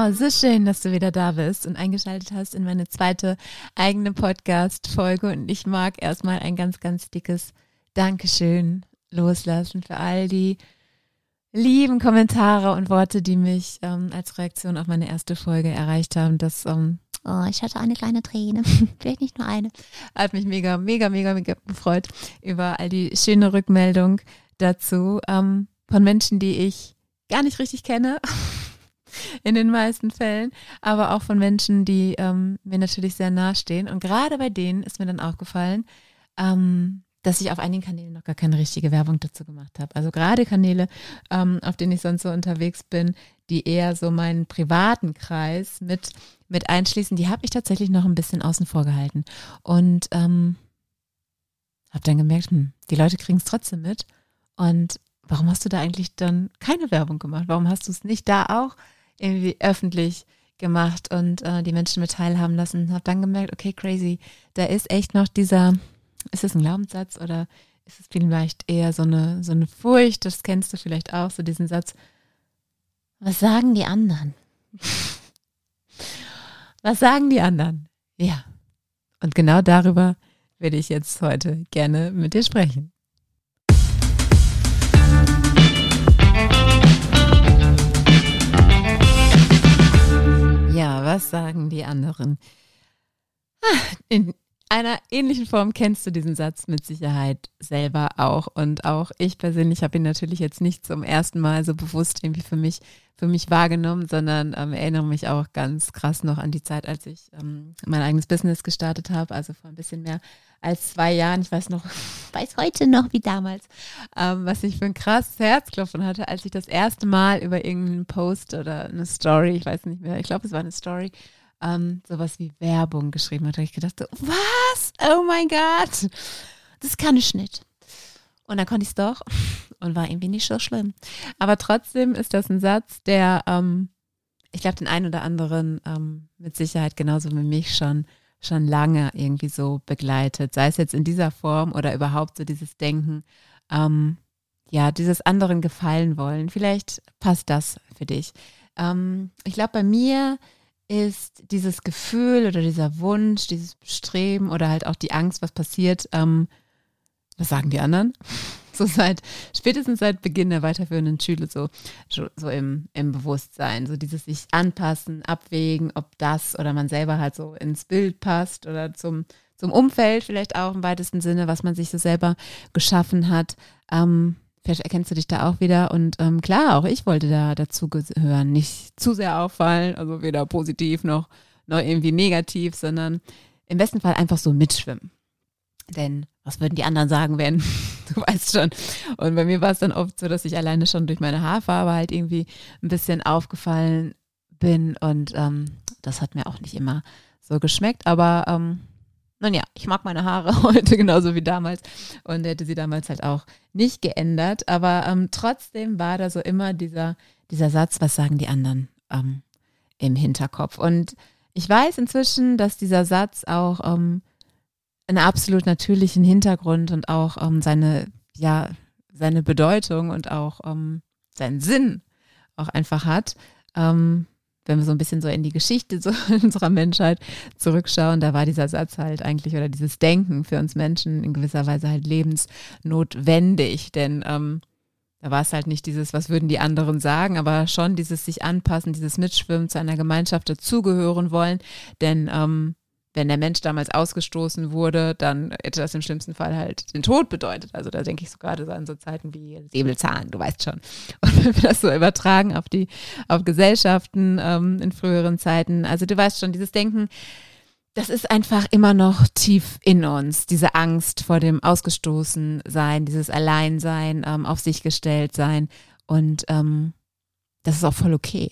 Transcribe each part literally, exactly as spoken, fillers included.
Oh, so schön, dass du wieder da bist und eingeschaltet hast in meine zweite eigene Podcast-Folge. Und ich mag erstmal ein ganz, ganz dickes Dankeschön loslassen für all die lieben Kommentare und Worte, die mich ähm, als Reaktion auf meine erste Folge erreicht haben. Das, ähm, oh, ich hatte eine kleine Träne, vielleicht nicht nur eine. Hat mich mega, mega, mega, mega gefreut über all die schöne Rückmeldung dazu ähm, von Menschen, die ich gar nicht richtig kenne. In den meisten Fällen, aber auch von Menschen, die ähm, mir natürlich sehr nahe stehen. Und gerade bei denen ist mir dann aufgefallen, ähm, dass ich auf einigen Kanälen noch gar keine richtige Werbung dazu gemacht habe. Also gerade Kanäle, ähm, auf denen ich sonst so unterwegs bin, die eher so meinen privaten Kreis mit, mit einschließen, die habe ich tatsächlich noch ein bisschen außen vor gehalten. Und ähm, habe dann gemerkt, hm, die Leute kriegen es trotzdem mit. Und warum hast du da eigentlich dann keine Werbung gemacht? Warum hast du es nicht da auch irgendwie öffentlich gemacht und äh, die Menschen mit teilhaben lassen? Habe dann gemerkt, okay, crazy, da ist echt noch dieser, ist das ein Glaubenssatz oder ist es vielleicht eher so eine, so eine Furcht, das kennst du vielleicht auch, so diesen Satz, was sagen die anderen? Was sagen die anderen? Ja, und genau darüber würde ich jetzt heute gerne mit dir sprechen. Ja, was sagen die anderen? In einer ähnlichen Form kennst du diesen Satz mit Sicherheit selber auch. Und auch ich persönlich habe ihn natürlich jetzt nicht zum ersten Mal so bewusst irgendwie für mich, für mich wahrgenommen, sondern ähm, erinnere mich auch ganz krass noch an die Zeit, als ich ähm, mein eigenes Business gestartet habe, also vor ein bisschen mehr als zwei Jahren. Ich weiß noch, weiß heute noch wie damals, ähm, was ich für ein krasses Herzklopfen hatte, als ich das erste Mal über irgendeinen Post oder eine Story, ich weiß nicht mehr, ich glaube, es war eine Story, ähm, sowas wie Werbung geschrieben hatte. Ich gedacht, so, was? Oh mein Gott, das kann ich nicht. Und dann konnte ich es doch und war irgendwie nicht so schlimm. Aber trotzdem ist das ein Satz, der, ähm, ich glaube, den einen oder anderen ähm, mit Sicherheit genauso wie mich schon schon lange irgendwie so begleitet, sei es jetzt in dieser Form oder überhaupt so dieses Denken, ähm, ja, dieses anderen gefallen wollen. Vielleicht passt das für dich. Ähm, ich glaube, bei mir ist dieses Gefühl oder dieser Wunsch, dieses Bestreben oder halt auch die Angst, was passiert, ähm, was sagen die anderen? So seit, spätestens seit Beginn der weiterführenden Schule so, so im, im Bewusstsein, so dieses sich anpassen, abwägen, ob das oder man selber halt so ins Bild passt oder zum, zum Umfeld vielleicht auch im weitesten Sinne, was man sich so selber geschaffen hat. Ähm, vielleicht erkennst du dich da auch wieder und ähm, klar, auch ich wollte da dazu gehören, nicht zu sehr auffallen, also weder positiv noch, noch irgendwie negativ, sondern im besten Fall einfach so mitschwimmen. Denn was würden die anderen sagen, wenn, du weißt schon. Und bei mir war es dann oft so, dass ich alleine schon durch meine Haarfarbe halt irgendwie ein bisschen aufgefallen bin. Und ähm, das hat mir auch nicht immer so geschmeckt. Aber ähm, nun ja, ich mag meine Haare heute genauso wie damals und hätte sie damals halt auch nicht geändert. Aber ähm, trotzdem war da so immer dieser, dieser Satz, was sagen die anderen ähm, im Hinterkopf. Und ich weiß inzwischen, dass dieser Satz auch ähm, einen absolut natürlichen Hintergrund und auch ähm, seine, ja, seine Bedeutung und auch ähm, seinen Sinn auch einfach hat. Ähm, wenn wir so ein bisschen so in die Geschichte so unserer Menschheit zurückschauen, da war dieser Satz halt eigentlich oder dieses Denken für uns Menschen in gewisser Weise halt lebensnotwendig, denn ähm, da war es halt nicht dieses, was würden die anderen sagen, aber schon dieses sich anpassen, dieses Mitschwimmen, zu einer Gemeinschaft dazugehören wollen, denn ähm, wenn der Mensch damals ausgestoßen wurde, dann hätte das im schlimmsten Fall halt den Tod bedeutet. Also da denke ich so gerade so an so Zeiten wie Säbelzahn, du weißt schon. Und wenn wir das so übertragen auf die, auf Gesellschaften ähm, in früheren Zeiten, also du weißt schon, dieses Denken, das ist einfach immer noch tief in uns, diese Angst vor dem Ausgestoßensein, dieses Alleinsein, ähm, auf sich gestellt sein und ähm, das ist auch voll okay.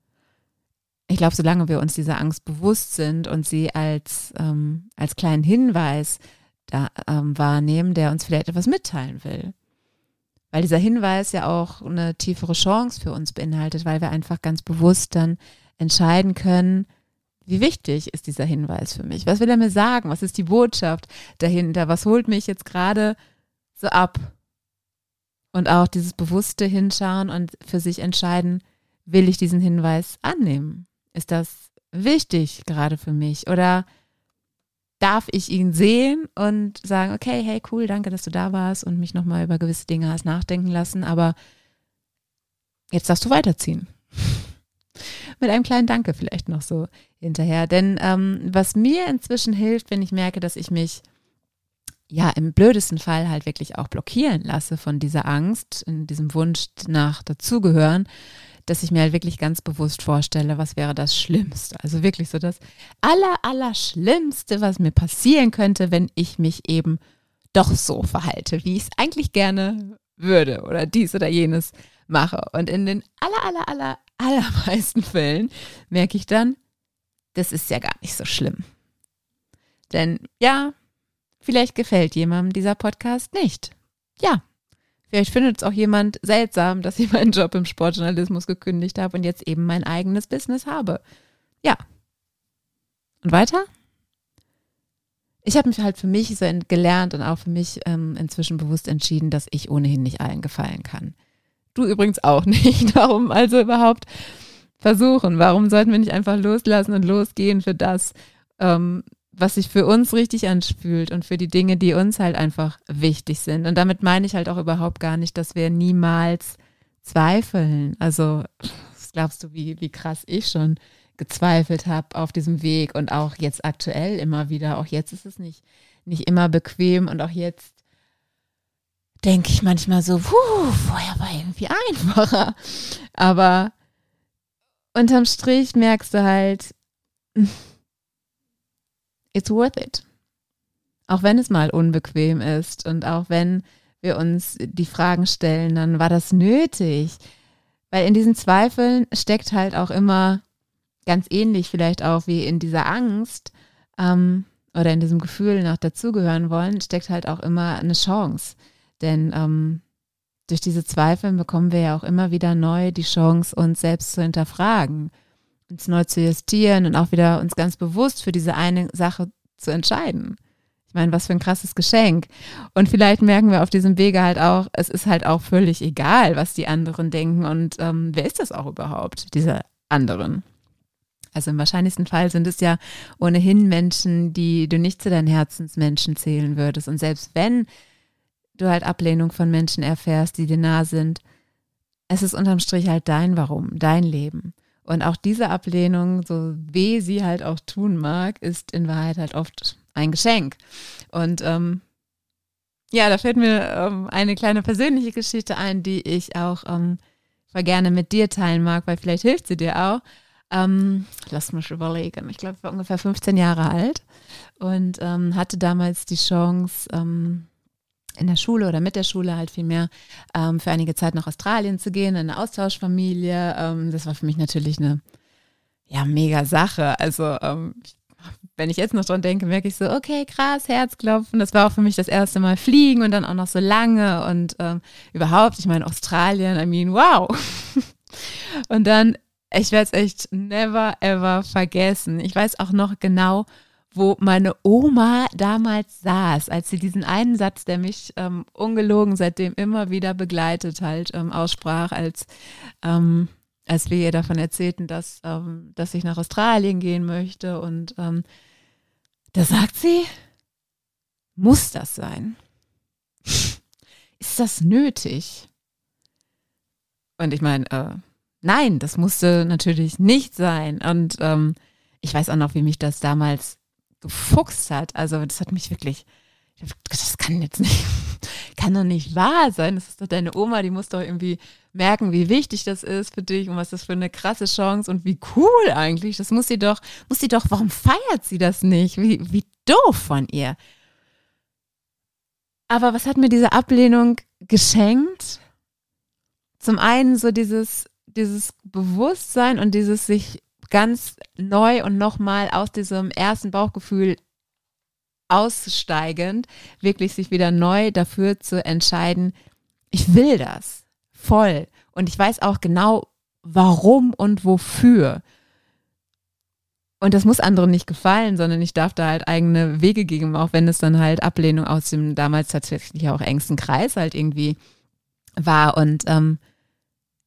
Ich glaube, solange wir uns dieser Angst bewusst sind und sie als, ähm, als kleinen Hinweis da, ähm, wahrnehmen, der uns vielleicht etwas mitteilen will. Weil dieser Hinweis ja auch eine tiefere Chance für uns beinhaltet, weil wir einfach ganz bewusst dann entscheiden können, wie wichtig ist dieser Hinweis für mich? Was will er mir sagen? Was ist die Botschaft dahinter? Was holt mich jetzt gerade so ab? Und auch dieses bewusste Hinschauen und für sich entscheiden, will ich diesen Hinweis annehmen? Ist das wichtig gerade für mich? Oder darf ich ihn sehen und sagen, okay, hey, cool, danke, dass du da warst und mich nochmal über gewisse Dinge hast nachdenken lassen, aber jetzt darfst du weiterziehen. Mit einem kleinen Danke vielleicht noch so hinterher. Denn ähm, was mir inzwischen hilft, wenn ich merke, dass ich mich ja im blödesten Fall halt wirklich auch blockieren lasse von dieser Angst, in diesem Wunsch nach dazugehören, dass ich mir halt wirklich ganz bewusst vorstelle, was wäre das Schlimmste. Also wirklich so das aller, aller Schlimmste, was mir passieren könnte, wenn ich mich eben doch so verhalte, wie ich es eigentlich gerne würde oder dies oder jenes mache. Und in den aller, aller, aller, allermeisten Fällen merke ich dann, das ist ja gar nicht so schlimm. Denn ja, vielleicht gefällt jemandem dieser Podcast nicht. Ja, vielleicht findet es auch jemand seltsam, dass ich meinen Job im Sportjournalismus gekündigt habe und jetzt eben mein eigenes Business habe. Ja. Und weiter? Ich habe mich halt für mich so gelernt und auch für mich ähm, inzwischen bewusst entschieden, dass ich ohnehin nicht allen gefallen kann. Du übrigens auch nicht. Warum also überhaupt versuchen? Warum sollten wir nicht einfach loslassen und losgehen für das, ähm, was sich für uns richtig anfühlt und für die Dinge, die uns halt einfach wichtig sind. Und damit meine ich halt auch überhaupt gar nicht, dass wir niemals zweifeln. Also, was glaubst du, wie, wie krass ich schon gezweifelt habe auf diesem Weg und auch jetzt aktuell immer wieder. Auch jetzt ist es nicht, nicht immer bequem und auch jetzt denke ich manchmal so, puh, vorher war irgendwie einfacher. Aber unterm Strich merkst du halt, it's worth it. Auch wenn es mal unbequem ist und auch wenn wir uns die Fragen stellen, dann war das nötig. Weil in diesen Zweifeln steckt halt auch immer, ganz ähnlich vielleicht auch wie in dieser Angst ähm, oder in diesem Gefühl nach dazugehören wollen, steckt halt auch immer eine Chance. Denn ähm, durch diese Zweifel bekommen wir ja auch immer wieder neu die Chance, uns selbst zu hinterfragen, uns neu zu justieren und auch wieder uns ganz bewusst für diese eine Sache zu entscheiden. Ich meine, was für ein krasses Geschenk. Und vielleicht merken wir auf diesem Wege halt auch, es ist halt auch völlig egal, was die anderen denken und ähm, wer ist das auch überhaupt, diese anderen? Also im wahrscheinlichsten Fall sind es ja ohnehin Menschen, die du nicht zu deinen Herzensmenschen zählen würdest. Und selbst wenn du halt Ablehnung von Menschen erfährst, die dir nah sind, es ist unterm Strich halt dein Warum, dein Leben. Und auch diese Ablehnung, so weh sie halt auch tun mag, ist in Wahrheit halt oft ein Geschenk. Und ähm, ja, da fällt mir ähm, eine kleine persönliche Geschichte ein, die ich auch ähm, voll gerne mit dir teilen mag, weil vielleicht hilft sie dir auch. Ähm, lass mich überlegen. Ich glaube, ich war ungefähr fünfzehn Jahre alt und ähm, hatte damals die Chance, ähm, in der Schule oder mit der Schule halt vielmehr ähm, für einige Zeit nach Australien zu gehen, in eine Austauschfamilie. Ähm, das war für mich natürlich eine ja, mega Sache. Also ähm, wenn ich jetzt noch dran denke, merke ich so, okay, krass, Herzklopfen. Das war auch für mich das erste Mal fliegen und dann auch noch so lange und ähm, überhaupt, ich meine Australien, I mean, wow. Und dann, ich werde es echt never ever vergessen. Ich weiß auch noch genau, wo meine Oma damals saß, als sie diesen einen Satz, der mich ähm, ungelogen seitdem immer wieder begleitet halt, ähm, aussprach, als, ähm, als wir ihr davon erzählten, dass, ähm, dass ich nach Australien gehen möchte. Und ähm, da sagt sie, muss das sein? Ist das nötig? Und ich meine, äh, nein, das musste natürlich nicht sein. Und ähm, ich weiß auch noch, wie mich das damals gefuchst hat. Also das hat mich wirklich, das kann jetzt nicht, kann doch nicht wahr sein. Das ist doch deine Oma, die muss doch irgendwie merken, wie wichtig das ist für dich und was das für eine krasse Chance und wie cool eigentlich. Das muss sie doch, muss sie doch, warum feiert sie das nicht? Wie, wie doof von ihr. Aber was hat mir diese Ablehnung geschenkt? Zum einen so dieses, dieses Bewusstsein und dieses sich ganz neu und nochmal aus diesem ersten Bauchgefühl aussteigend, wirklich sich wieder neu dafür zu entscheiden, ich will das voll und ich weiß auch genau, warum und wofür. Und das muss anderen nicht gefallen, sondern ich darf da halt eigene Wege gehen, auch wenn es dann halt Ablehnung aus dem damals tatsächlich auch engsten Kreis halt irgendwie war. Und ähm,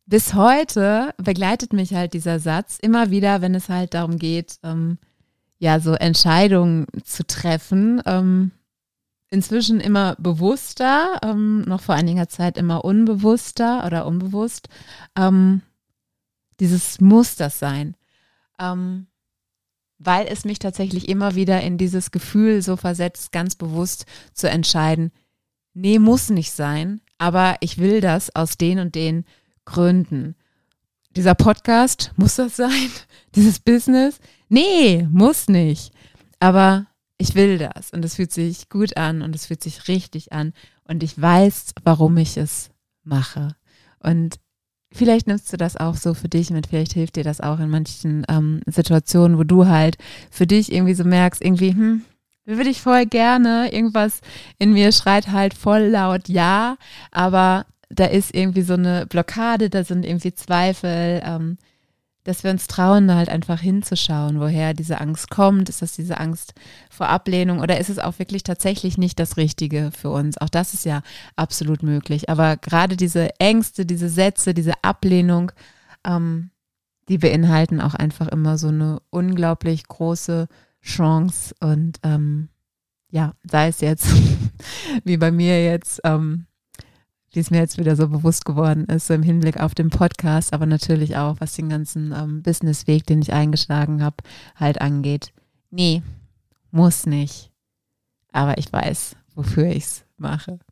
bis heute begleitet mich halt dieser Satz immer wieder, wenn es halt darum geht, ähm, ja, so Entscheidungen zu treffen. Ähm, inzwischen immer bewusster, ähm, noch vor einiger Zeit immer unbewusster oder unbewusst. Ähm, dieses muss das sein. Ähm, weil es mich tatsächlich immer wieder in dieses Gefühl so versetzt, ganz bewusst zu entscheiden, nee, muss nicht sein, aber ich will das aus den und den Gründen. Dieser Podcast, muss das sein? Dieses Business? Nee, muss nicht. Aber ich will das und es fühlt sich gut an und es fühlt sich richtig an und ich weiß, warum ich es mache. Und vielleicht nimmst du das auch so für dich mit, vielleicht hilft dir das auch in manchen ähm, Situationen, wo du halt für dich irgendwie so merkst, irgendwie, hm, würde ich voll gerne, irgendwas in mir schreit halt voll laut ja, aber da ist irgendwie so eine Blockade, da sind irgendwie Zweifel, ähm, dass wir uns trauen, da halt einfach hinzuschauen, woher diese Angst kommt. Ist das diese Angst vor Ablehnung oder ist es auch wirklich tatsächlich nicht das Richtige für uns? Auch das ist ja absolut möglich. Aber gerade diese Ängste, diese Sätze, diese Ablehnung, ähm, die beinhalten auch einfach immer so eine unglaublich große Chance. Und ähm, ja, sei es jetzt wie bei mir jetzt, ähm, wie es mir jetzt wieder so bewusst geworden ist, so im Hinblick auf den Podcast, aber natürlich auch, was den ganzen ähm, Businessweg, den ich eingeschlagen habe, halt angeht. Nee, muss nicht. Aber ich weiß, wofür ich es mache.